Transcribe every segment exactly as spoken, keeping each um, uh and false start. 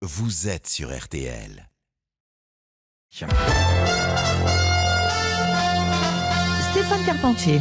Vous êtes sur R T L. Stéphane Carpentier.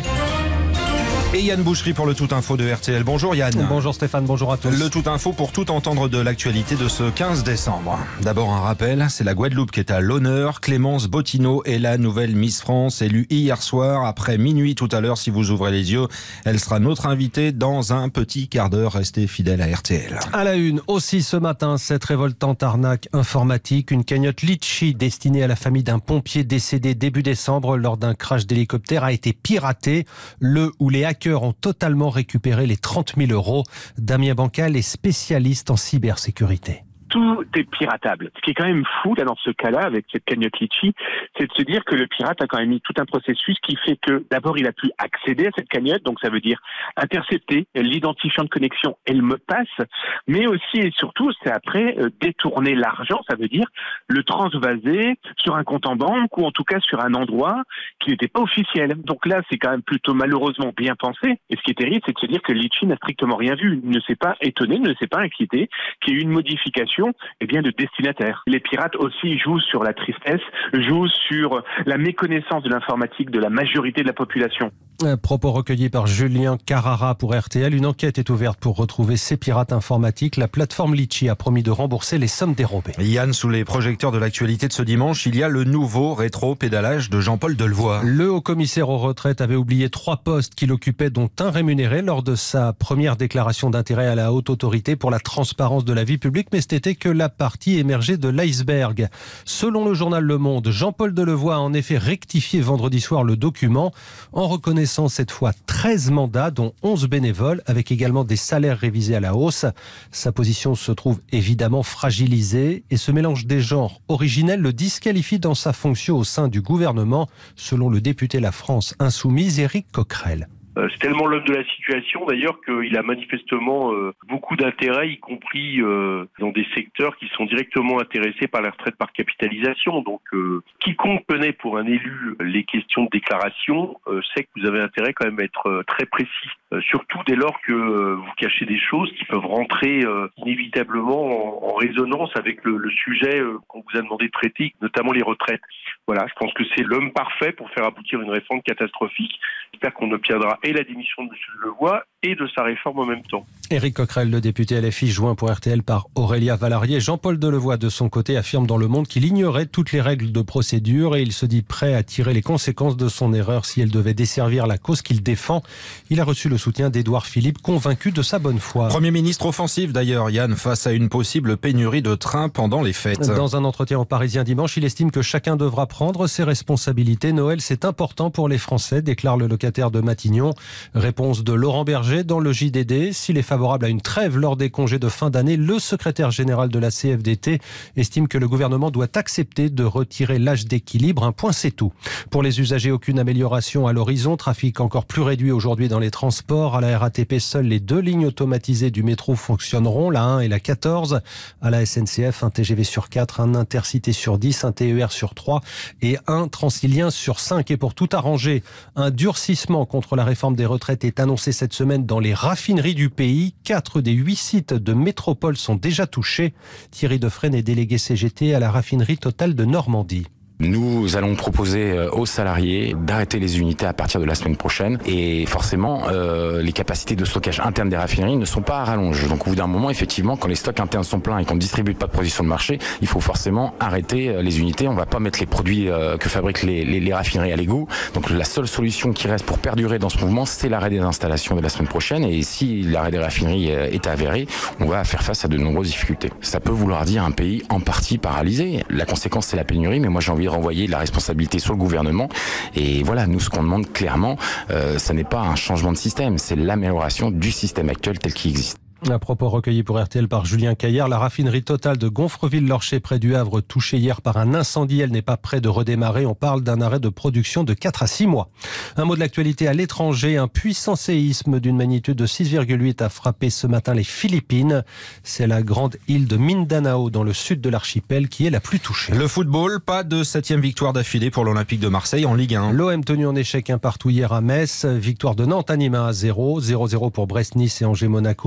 Et Yann Boucherie pour le Tout Info de R T L. Bonjour Yann. Bonjour Stéphane, bonjour à tous. Le Tout Info pour tout entendre de l'actualité de ce quinze décembre. D'abord un rappel, c'est la Guadeloupe qui est à l'honneur. Clémence Bottineau est la nouvelle Miss France, élue hier soir après minuit tout à l'heure si vous ouvrez les yeux. Elle sera notre invitée dans un petit quart d'heure. Restez fidèles à R T L. À la une, aussi ce matin, cette révoltante arnaque informatique. Une cagnotte Litchi destinée à la famille d'un pompier décédé début décembre lors d'un crash d'hélicoptère a été piratée. Le ou les hackers ont totalement récupéré les trente mille euros. Damien Bancal est spécialiste en cybersécurité. Tout est piratable. Ce qui est quand même fou là dans ce cas-là avec cette cagnotte Litchi, c'est de se dire que le pirate a quand même mis tout un processus qui fait que d'abord il a pu accéder à cette cagnotte, donc ça veut dire intercepter l'identifiant de connexion et le mot de passe, mais aussi et surtout c'est après euh, détourner l'argent, ça veut dire le transvaser sur un compte en banque ou en tout cas sur un endroit qui n'était pas officiel. Donc là c'est quand même plutôt malheureusement bien pensé. Et ce qui est terrible, c'est de se dire que Litchi n'a strictement rien vu, ne s'est pas étonné, ne s'est pas inquiété qu'il y ait eu une modification eh bien, de destinataire. Les pirates aussi jouent sur la tristesse, jouent sur la méconnaissance de l'informatique de la majorité de la population. Un propos recueillis par Julien Carrara pour R T L. Une enquête est ouverte pour retrouver ces pirates informatiques. La plateforme Litchi a promis de rembourser les sommes dérobées. Yann, sous les projecteurs de l'actualité de ce dimanche, il y a le nouveau rétro-pédalage de Jean-Paul Delevoye. Le haut-commissaire aux retraites avait oublié trois postes qu'il occupait, dont un rémunéré lors de sa première déclaration d'intérêt à la haute autorité pour la transparence de la vie publique, mais c'était que la partie émergée de l'iceberg. Selon le journal Le Monde, Jean-Paul Delevoye a en effet rectifié vendredi soir le document en reconnaissant cette fois treize mandats, dont onze bénévoles, avec également des salaires révisés à la hausse. Sa position se trouve évidemment fragilisée et ce mélange des genres originel le disqualifie dans sa fonction au sein du gouvernement, selon le député La France Insoumise, Éric Coquerel. Euh, c'est tellement l'homme de la situation d'ailleurs qu'il a manifestement euh, beaucoup d'intérêt, y compris euh, dans des secteurs qui sont directement intéressés par la retraite par capitalisation. Donc euh, quiconque connaît pour un élu les questions de déclaration euh, sait que vous avez intérêt quand même à être euh, très précis, euh, surtout dès lors que euh, vous cachez des choses qui peuvent rentrer euh, inévitablement en, en résonance avec le, le sujet euh, qu'on vous a demandé de traiter, notamment les retraites. Voilà, je pense que c'est l'homme parfait pour faire aboutir une réforme catastrophique. J'espère qu'on obtiendra et la démission de M. Delevoye et de sa réforme en même temps. Éric Coquerel, le député L F I, joint pour R T L par Aurélia Valarié. Jean-Paul Delevoye, de son côté, affirme dans Le Monde qu'il ignorait toutes les règles de procédure et il se dit prêt à tirer les conséquences de son erreur si elle devait desservir la cause qu'il défend. Il a reçu le soutien d'Édouard Philippe, convaincu de sa bonne foi. Premier ministre offensif d'ailleurs, Yann, face à une possible pénurie de trains pendant les fêtes. Dans un entretien au Parisien dimanche, il estime que chacun devra prendre ses responsabilités. Noël, c'est important pour les Français, déclare le locataire de Matignon. Réponse de Laurent Berger dans le J D D. S'il est favorable à une trêve lors des congés de fin d'année, le secrétaire général de la C F D T estime que le gouvernement doit accepter de retirer l'âge d'équilibre. Un point, c'est tout. Pour les usagers, aucune amélioration à l'horizon. Trafic encore plus réduit aujourd'hui dans les transports. À la R A T P, seules les deux lignes automatisées du métro fonctionneront, la un et la quatorze. À la S N C F, un T G V sur quatre, un Intercité sur dix, un T E R sur trois et un Transilien sur cinq. Et pour tout arranger, un durcissement contre la réforme des retraites est annoncé cette semaine dans les raffineries du pays. Quatre des huit sites de métropole sont déjà touchés. Thierry Defresne est délégué C G T à la raffinerie Total de Normandie. Nous allons proposer aux salariés d'arrêter les unités à partir de la semaine prochaine et forcément euh, les capacités de stockage interne des raffineries ne sont pas à rallonge. Donc au bout d'un moment, effectivement, quand les stocks internes sont pleins et qu'on ne distribue pas de produits sur le marché, il faut forcément arrêter les unités. On ne va pas mettre les produits euh, que fabriquent les, les, les raffineries à l'égout. Donc la seule solution qui reste pour perdurer dans ce mouvement, c'est l'arrêt des installations de la semaine prochaine. Et si l'arrêt des raffineries est avéré, on va faire face à de nombreuses difficultés. Ça peut vouloir dire un pays en partie paralysé. La conséquence, c'est la pénurie, mais moi j'ai envie de renvoyer la responsabilité sur le gouvernement. Et voilà, nous, ce qu'on demande clairement, euh, ce n'est pas un changement de système, c'est l'amélioration du système actuel tel qu'il existe. À propos recueilli pour R T L par Julien Caillard, la raffinerie Total de Gonfreville-Lorcher près du Havre touchée hier par un incendie. Elle n'est pas près de redémarrer. On parle d'un arrêt de production de quatre à six mois. Un mot de l'actualité à l'étranger. Un puissant séisme d'une magnitude de six virgule huit a frappé ce matin les Philippines. C'est la grande île de Mindanao dans le sud de l'archipel qui est la plus touchée. Le football, pas de septième victoire d'affilée pour l'Olympique de Marseille en Ligue un. L'O M tenu en échec un partout hier à Metz. Victoire de Nantes à Nîmes à zéro. zéro zéro pour Brest-Nice et Angers-Monaco. Un but par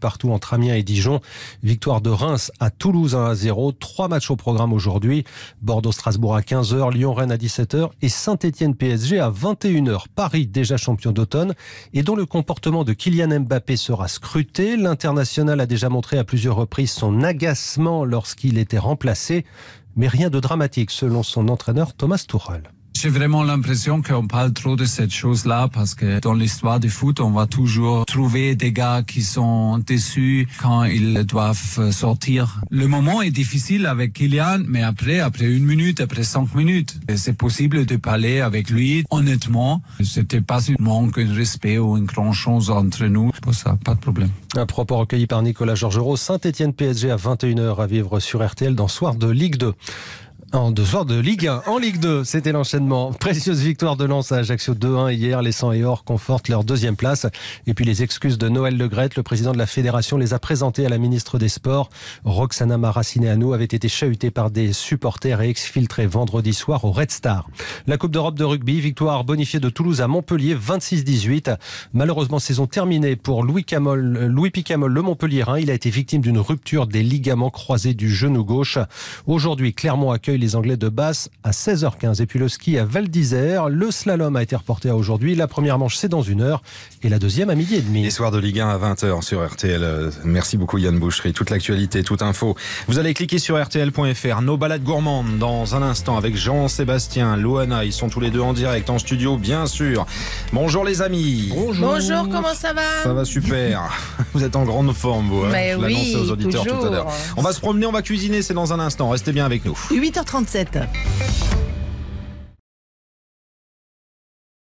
partout entre Amiens et Dijon. Victoire de Reims à Toulouse un à zéro. Trois matchs au programme aujourd'hui. Bordeaux-Strasbourg à quinze heures, Lyon-Rennes à dix-sept heures et Saint-Étienne-P S G à vingt et une heures. Paris, déjà champion d'automne et dont le comportement de Kylian Mbappé sera scruté. L'international a déjà montré à plusieurs reprises son agacement lorsqu'il était remplacé. Mais rien de dramatique selon son entraîneur Thomas Tuchel. J'ai vraiment l'impression qu'on parle trop de cette chose-là parce que dans l'histoire du foot, on va toujours trouver des gars qui sont déçus quand ils doivent sortir. Le moment est difficile avec Kylian, mais après, après une minute, après cinq minutes, c'est possible de parler avec lui. Honnêtement, c'était pas un manque de respect ou une grande chose entre nous. Pour ça, pas de problème. Un propos recueilli par Nicolas Georgerot. Saint-Étienne-P S G à vingt et une heures à vivre sur R T L dans Soir de Ligue deux. En deux soirs de Ligue un. En Ligue deux, c'était l'enchaînement. Précieuse victoire de Lens à Ajaccio deux un hier. Les Sang et Or confortent leur deuxième place. Et puis les excuses de Noël Le Graët, le président de la fédération, les a présentées à la ministre des Sports. Roxana Maracineanu avait été chahutée par des supporters et exfiltrée vendredi soir au Red Star. La Coupe d'Europe de rugby, victoire bonifiée de Toulouse à Montpellier, vingt-six dix-huit. Malheureusement, saison terminée pour Louis Camol, Louis Picamol, le Montpellierin. Il a été victime d'une rupture des ligaments croisés du genou gauche. Aujourd'hui, Clermont accueille les Anglais de Basse à seize heures quinze. Et puis le ski à Val d'Isère. Le slalom a été reporté à aujourd'hui. La première manche, c'est dans une heure. Et la deuxième à midi et demi. Les soirs de Ligue un à vingt heures sur R T L. Merci beaucoup Yann Boucherie. Toute l'actualité, toute info. Vous allez cliquer sur R T L point F R. Nos balades gourmandes dans un instant avec Jean-Sébastien, Loana. Ils sont tous les deux en direct en studio, bien sûr. Bonjour les amis. Bonjour. Bonjour, comment ça va? Ça va super. Vous êtes en grande forme, vous. Hein. Mais Je oui, l'annonçais aux auditeurs toujours. tout à l'heure. On va se promener, on va cuisiner, c'est dans un instant. Restez bien avec nous. huit heures trente-sept.